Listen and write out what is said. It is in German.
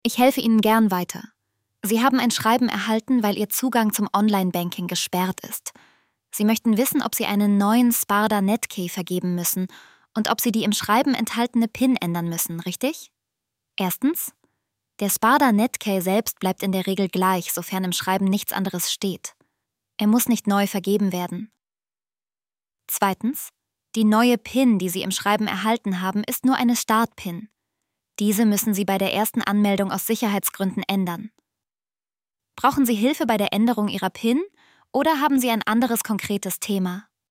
Ich helfe Ihnen gern weiter. Sie haben ein Schreiben erhalten, weil Ihr Zugang zum Online-Banking gesperrt ist. Sie möchten wissen, ob Sie einen neuen Sparda Netkey vergeben müssen und ob Sie die im Schreiben enthaltene PIN ändern müssen, richtig? Erstens: Der Sparda Netkey selbst bleibt in der Regel gleich, sofern im Schreiben nichts anderes steht. Er muss nicht neu vergeben werden. Zweitens: Die neue PIN, die Sie im Schreiben erhalten haben, ist nur eine Start-PIN. Diese müssen Sie bei der ersten Anmeldung aus Sicherheitsgründen ändern. Brauchen Sie Hilfe bei der Änderung Ihrer PIN oder haben Sie ein anderes konkretes Thema?